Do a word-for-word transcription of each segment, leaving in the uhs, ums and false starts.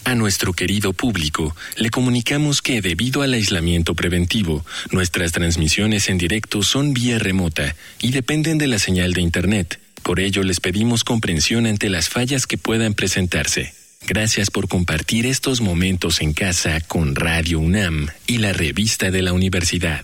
A nuestro querido público, le comunicamos que debido al aislamiento preventivo, nuestras transmisiones en directo son vía remota y dependen de la señal de Internet. Por ello, les pedimos comprensión ante las fallas que puedan presentarse. Gracias por compartir estos momentos en casa con Radio UNAM y la revista de la universidad.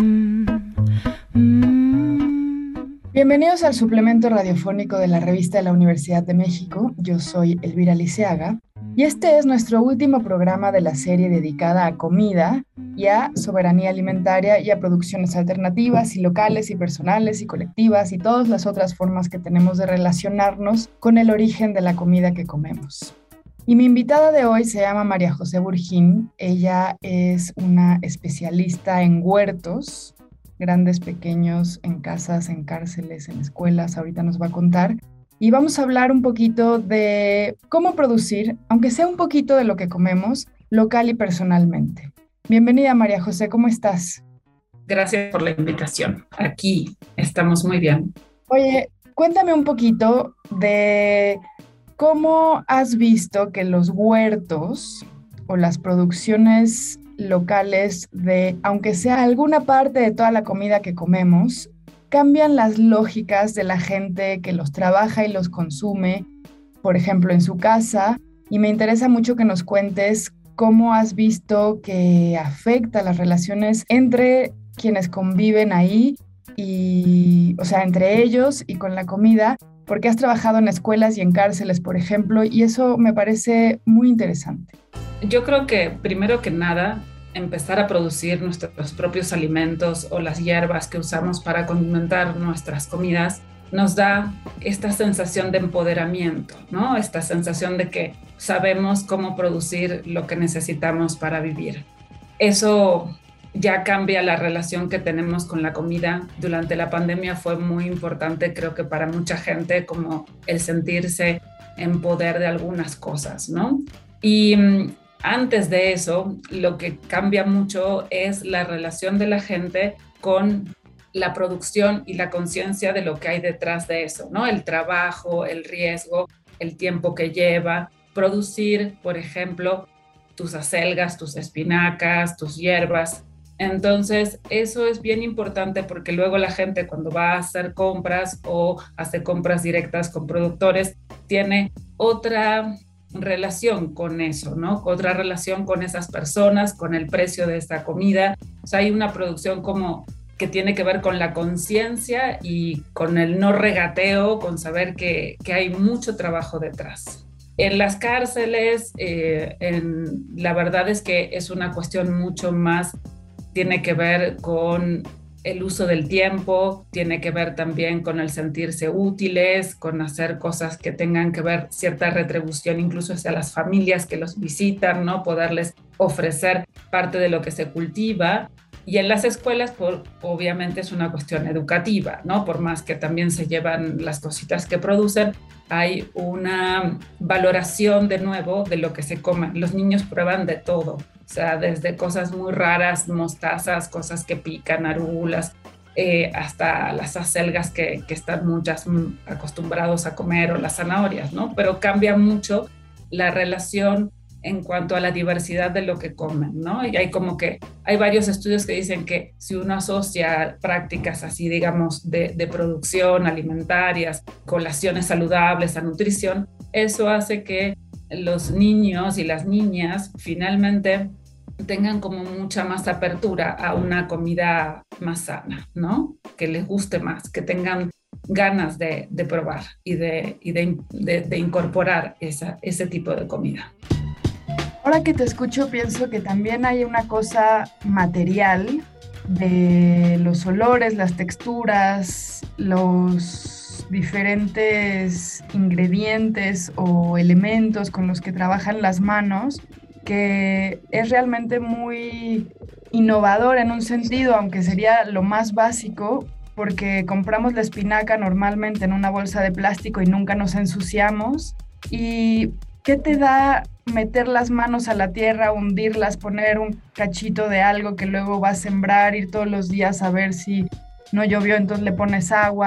Bienvenidos al suplemento radiofónico de la revista de la Universidad de México. Yo soy Elvira Liceaga y este es nuestro último programa de la serie dedicada a comida y a soberanía alimentaria y a producciones alternativas y locales y personales y colectivas y todas las otras formas que tenemos de relacionarnos con el origen de la comida que comemos. Y mi invitada de hoy se llama María José Burjín. Ella es una especialista en huertos, grandes, pequeños, en casas, en cárceles, en escuelas. Ahorita nos va a contar. Y vamos a hablar un poquito de cómo producir, aunque sea un poquito de lo que comemos, local y personalmente. Bienvenida, María José, ¿cómo estás? Gracias por la invitación. Aquí estamos muy bien. Oye, cuéntame un poquito de cómo has visto que los huertos o las producciones locales de, aunque sea alguna parte de toda la comida que comemos, cambian las lógicas de la gente que los trabaja y los consume, por ejemplo, en su casa. Y me interesa mucho que nos cuentes cómo has visto que afecta las relaciones entre quienes conviven ahí y, o sea, entre ellos y con la comida, porque has trabajado en escuelas y en cárceles, por ejemplo, y eso me parece muy interesante. Yo creo que, primero que nada, empezar a producir nuestros propios alimentos o las hierbas que usamos para condimentar nuestras comidas nos da esta sensación de empoderamiento, ¿no? Esta sensación de que sabemos cómo producir lo que necesitamos para vivir. Eso ya cambia la relación que tenemos con la comida. Durante la pandemia fue muy importante, creo que para mucha gente, como el sentirse en poder de algunas cosas, ¿no? Y mm, antes de eso, lo que cambia mucho es la relación de la gente con la producción y la conciencia de lo que hay detrás de eso, ¿no? El trabajo, el riesgo, el tiempo que lleva. Producir, por ejemplo, tus acelgas, tus espinacas, tus hierbas. Entonces, eso es bien importante porque luego la gente cuando va a hacer compras o hace compras directas con productores, tiene otra relación con eso, ¿no? Otra relación con esas personas, con el precio de esta comida. O sea, hay una producción como que tiene que ver con la conciencia y con el no regateo, con saber que, que hay mucho trabajo detrás. En las cárceles, eh, en, la verdad es que es una cuestión mucho más, tiene que ver con el uso del tiempo, tiene que ver también con el sentirse útiles, con hacer cosas que tengan que ver cierta retribución incluso hacia las familias que los visitan, ¿no? Poderles ofrecer parte de lo que se cultiva. Y en las escuelas, por, obviamente es una cuestión educativa, ¿no? Por más que también se llevan las cositas que producen, hay una valoración de nuevo de lo que se come. Los niños prueban de todo, o sea, desde cosas muy raras, mostazas, cosas que pican, arúgulas, eh, hasta las acelgas que, que están muchas acostumbrados a comer o las zanahorias, ¿no? Pero cambia mucho la relación en cuanto a la diversidad de lo que comen, ¿no? Y hay como que, hay varios estudios que dicen que si uno asocia prácticas así, digamos, de, de producción alimentarias, colaciones saludables a nutrición, eso hace que los niños y las niñas finalmente tengan como mucha más apertura a una comida más sana, ¿no? Que les guste más, que tengan ganas de, de probar y de, y de, de, de incorporar esa, ese tipo de comida. Ahora que te escucho, pienso que también hay una cosa material de los olores, las texturas, los diferentes ingredientes o elementos con los que trabajan las manos, que es realmente muy innovador en un sentido, aunque sería lo más básico, porque compramos la espinaca normalmente en una bolsa de plástico y nunca nos ensuciamos. ¿Y qué te da meter las manos a la tierra, hundirlas, poner un cachito de algo que luego vas a sembrar, ir todos los días a ver si no llovió, entonces le pones agua?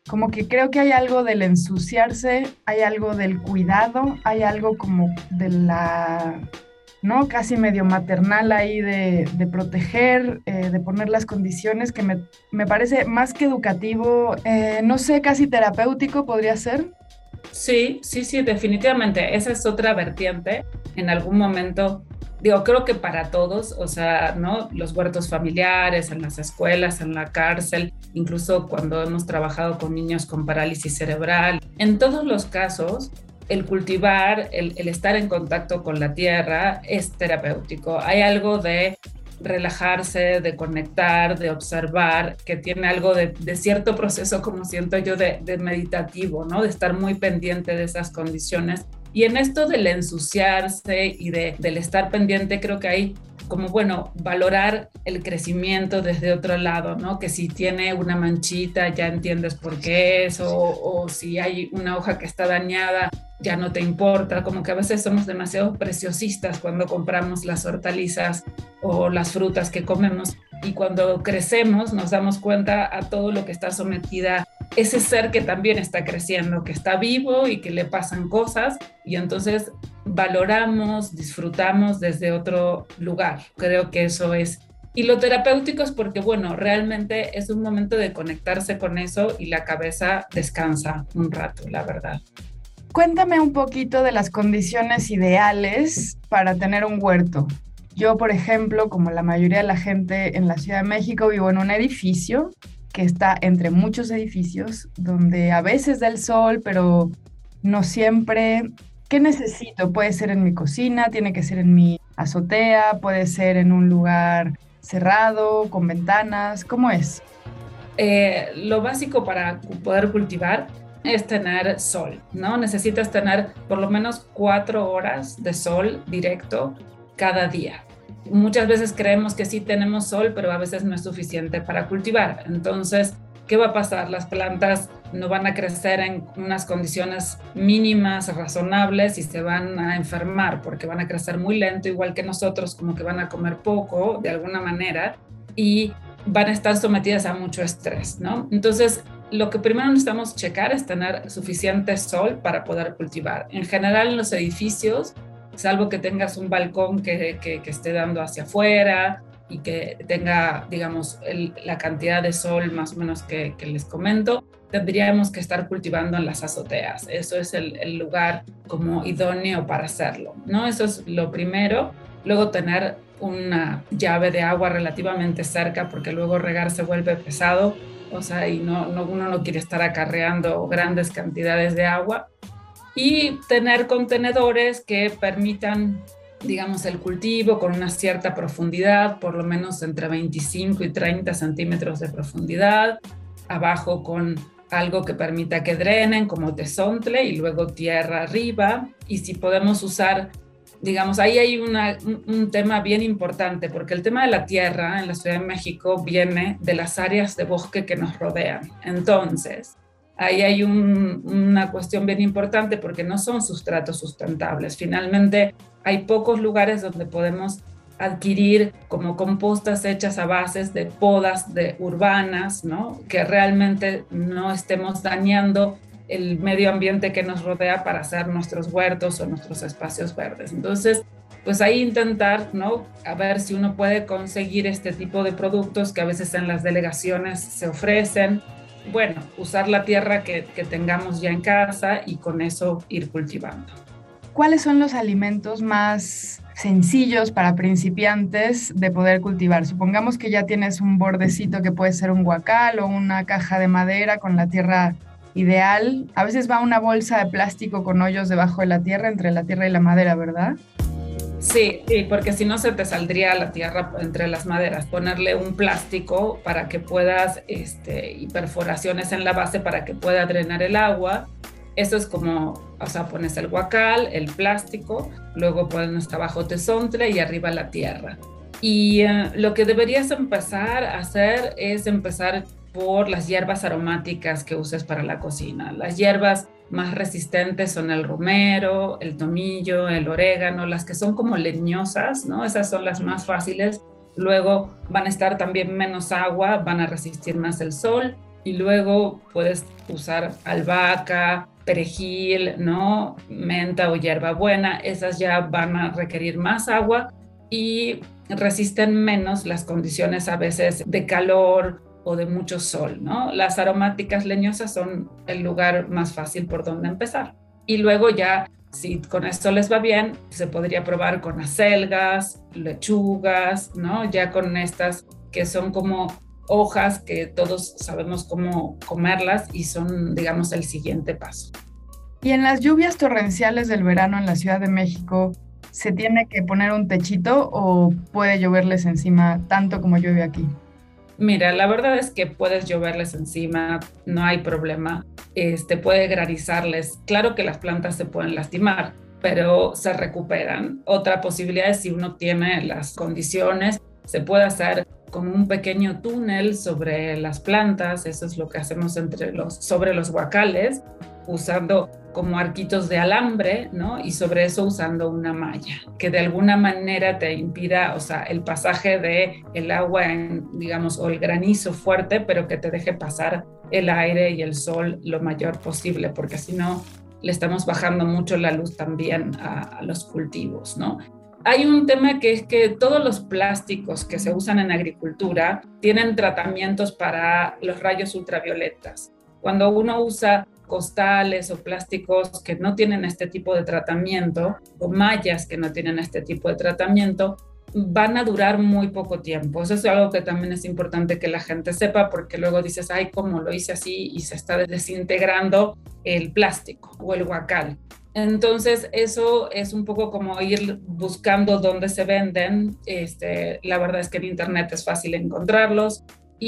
como que creo que hay algo del ensuciarse, hay algo del cuidado, hay algo como de la, ¿no? Casi medio maternal ahí de, de proteger, eh, de poner las condiciones que me, me parece más que educativo, eh, no sé, casi terapéutico podría ser. Sí, sí, sí, definitivamente. Esa es otra vertiente. En algún momento, digo, creo que para todos, o sea, ¿no? Los huertos familiares, en las escuelas, en la cárcel, incluso cuando hemos trabajado con niños con parálisis cerebral. En todos los casos, el cultivar, el, el estar en contacto con la tierra es terapéutico. Hay algo de relajarse, de conectar, de observar, que tiene algo de, de cierto proceso, como siento yo, de, de meditativo, ¿no? De estar muy pendiente de esas condiciones. Y en esto del ensuciarse y de, del estar pendiente, creo que hay como, bueno, valorar el crecimiento desde otro lado, ¿no? Que si tiene una manchita ya entiendes por qué es, o, o si hay una hoja que está dañada, ya no te importa, como que a veces somos demasiado preciosistas cuando compramos las hortalizas o las frutas que comemos, y cuando crecemos nos damos cuenta a todo lo que está sometida ese ser que también está creciendo, que está vivo y que le pasan cosas, y entonces valoramos, disfrutamos desde otro lugar. Creo que eso es. Y lo terapéutico es porque, bueno, realmente es un momento de conectarse con eso y la cabeza descansa un rato, la verdad. Cuéntame un poquito de las condiciones ideales para tener un huerto. Yo, por ejemplo, como la mayoría de la gente en la Ciudad de México, vivo en un edificio que está entre muchos edificios, donde a veces da el sol, pero no siempre. ¿Qué necesito? Puede ser en mi cocina, tiene que ser en mi azotea, puede ser en un lugar cerrado, con ventanas. ¿Cómo es? Eh, lo básico para poder cultivar es tener sol, ¿no? Necesitas tener por lo menos cuatro horas de sol directo cada día. Muchas veces creemos que sí tenemos sol, pero a veces no es suficiente para cultivar. Entonces, ¿qué va a pasar? Las plantas no van a crecer en unas condiciones mínimas, razonables, y se van a enfermar porque van a crecer muy lento, igual que nosotros, como que van a comer poco de alguna manera, y van a estar sometidas a mucho estrés, ¿no? Entonces, lo que primero necesitamos checar es tener suficiente sol para poder cultivar. En general, en los edificios, salvo que tengas un balcón que, que, que esté dando hacia afuera y que tenga, digamos, el, la cantidad de sol más o menos que, que les comento, tendríamos que estar cultivando en las azoteas. Eso es el, el lugar como idóneo para hacerlo, ¿no? Eso es lo primero. Luego tener una llave de agua relativamente cerca, porque luego regar se vuelve pesado, o sea, y no, no, uno no quiere estar acarreando grandes cantidades de agua. Y tener contenedores que permitan, digamos, el cultivo con una cierta profundidad, por lo menos entre veinticinco y treinta centímetros de profundidad, abajo con algo que permita que drenen, como tezontle, y luego tierra arriba. Y si podemos usar, digamos, ahí hay una, un, un tema bien importante, porque el tema de la tierra en la Ciudad de México viene de las áreas de bosque que nos rodean. Entonces, ahí hay un, una cuestión bien importante, porque no son sustratos sustentables. Finalmente, hay pocos lugares donde podemos adquirir como compostas hechas a bases de podas de urbanas, ¿no? Que realmente no estemos dañando el medio ambiente que nos rodea para hacer nuestros huertos o nuestros espacios verdes. Entonces, pues ahí intentar, ¿no? A ver si uno puede conseguir este tipo de productos que a veces en las delegaciones se ofrecen. Bueno, usar la tierra que, que tengamos ya en casa y con eso ir cultivando. ¿Cuáles son los alimentos más sencillos para principiantes de poder cultivar? Supongamos que ya tienes un bordecito que puede ser un huacal o una caja de madera con la tierra ideal. A veces va una bolsa de plástico con hoyos debajo de la tierra, entre la tierra y la madera, ¿verdad? Sí, sí, porque si no se te saldría la tierra entre las maderas. Ponerle un plástico para que puedas, este, y perforaciones en la base para que pueda drenar el agua. Eso es como, o sea, pones el huacal, el plástico, luego pones abajo tezontle y arriba la tierra. Y uh, lo que deberías empezar a hacer es empezar por las hierbas aromáticas que uses para la cocina. Las hierbas más resistentes son el romero, el tomillo, el orégano, las que son como leñosas, ¿no? Esas son las más fáciles. Luego van a estar también menos agua, van a resistir más el sol. y luego puedes usar albahaca, perejil, ¿no? Menta o hierbabuena. Esas ya van a requerir más agua y resisten menos las condiciones a veces de calor o de mucho sol, ¿no? Las aromáticas leñosas son el lugar más fácil por donde empezar. Y luego ya, si con esto les va bien, se podría probar con acelgas, lechugas, ¿no? Ya con estas que son como hojas que todos sabemos cómo comerlas y son, digamos, el siguiente paso. Y en las lluvias torrenciales del verano en la Ciudad de México, ¿se tiene que poner un techito o puede lloverles encima tanto como llueve aquí? Mira, la verdad es que puedes lloverles encima, no hay problema. Este, puede granizarles. Claro que las plantas se pueden lastimar, pero se recuperan. Otra posibilidad es si uno tiene las condiciones, se puede hacer como un pequeño túnel sobre las plantas. Eso es lo que hacemos entre los, sobre los huacales, usando como arquitos de alambre, ¿no? Y sobre eso usando una malla, que de alguna manera te impida, o sea, el pasaje de el agua, en, digamos, o el granizo fuerte, pero que te deje pasar el aire y el sol lo mayor posible, porque si no, le estamos bajando mucho la luz también a, a los cultivos, ¿no? Hay un tema que es que todos los plásticos que se usan en agricultura tienen tratamientos para los rayos ultravioletas. Cuando uno usa costales o plásticos que no tienen este tipo de tratamiento, o mallas que no tienen este tipo de tratamiento, van a durar muy poco tiempo. Eso es algo que también es importante que la gente sepa, porque luego dices, ay, ¿cómo lo hice así? Y se está desintegrando el plástico o el huacal. Entonces, eso es un poco como ir buscando dónde se venden. Este, la verdad es que en internet es fácil encontrarlos.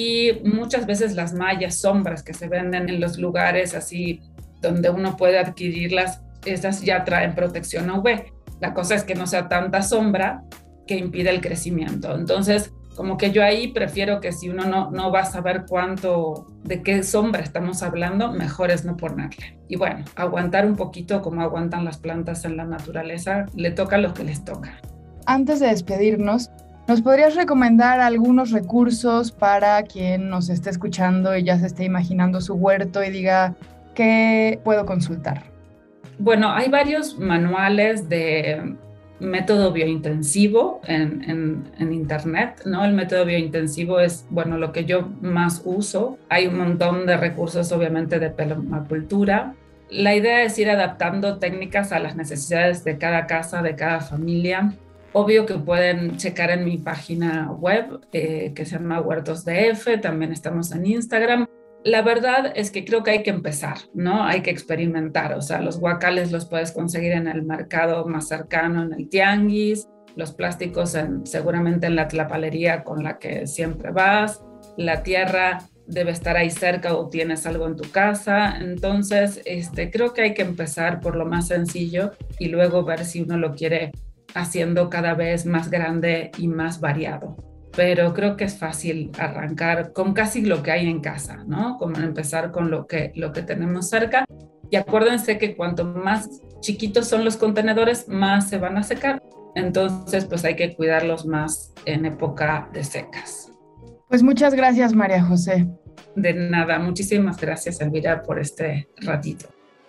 Y muchas veces las mallas, sombras que se venden en los lugares así donde uno puede adquirirlas, esas ya traen protección U V. La cosa es que no sea tanta sombra que impide el crecimiento. Entonces, como que yo ahí prefiero que si uno no, no va a saber cuánto, de qué sombra estamos hablando, mejor es no ponerle. Y bueno, aguantar un poquito como aguantan las plantas en la naturaleza, le toca lo que les toca. Antes de despedirnos, ¿nos podrías recomendar algunos recursos para quien nos esté escuchando y ya se esté imaginando su huerto y diga, ¿qué puedo consultar? Bueno, hay varios manuales de método biointensivo en, en, en internet, ¿no? El método biointensivo es, bueno, lo que yo más uso. Hay un montón de recursos, obviamente, de permacultura. La idea es ir adaptando técnicas a las necesidades de cada casa, de cada familia. Obvio que pueden checar en mi página web, eh, que se llama Huertos D F, también estamos en Instagram. La verdad es que creo que hay que empezar, ¿no? Hay que experimentar, o sea, los huacales los puedes conseguir en el mercado más cercano, en el tianguis, los plásticos en, seguramente en la tlapalería con la que siempre vas, la tierra debe estar ahí cerca o tienes algo en tu casa. Entonces, este, creo que hay que empezar por lo más sencillo y luego ver si uno lo quiere haciendo cada vez más grande y más variado. Pero creo que es fácil arrancar con casi lo que hay en casa, ¿no? Como empezar con lo que, lo que tenemos cerca. Y acuérdense que cuanto más chiquitos son los contenedores, más se van a secar. Entonces, pues hay que cuidarlos más en época de secas. Pues muchas gracias, María José. De nada, muchísimas gracias, Elvira, por este ratito.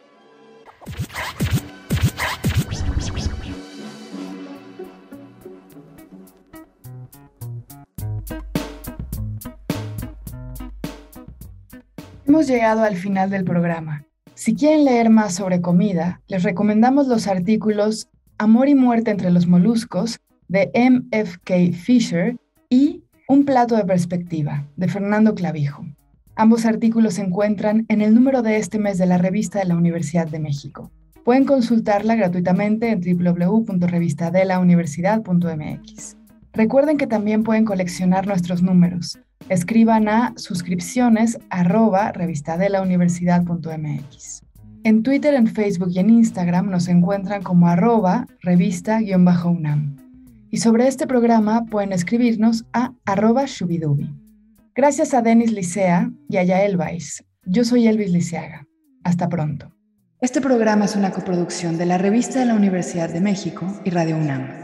Hemos llegado al final del programa. Si quieren leer más sobre comida, les recomendamos los artículos Amor y muerte entre los moluscos, de M F K Fisher, y Un plato de perspectiva, de Fernando Clavijo. Ambos artículos se encuentran en el número de este mes de la Revista de la Universidad de México. Pueden consultarla gratuitamente en doble u doble u doble u punto revista de la universidad punto m x. Recuerden que también pueden coleccionar nuestros números. Escriban a suscripciones arroba revistadelauniversidad punto m x. En Twitter, en Facebook y en Instagram nos encuentran como arroba revista-unam. Y sobre este programa pueden escribirnos a arroba shubidubi. Gracias a Denis Licea y a Yael Weiss. Yo soy Elvis Liceaga. Hasta pronto. Este programa es una coproducción de la Revista de la Universidad de México y Radio UNAM.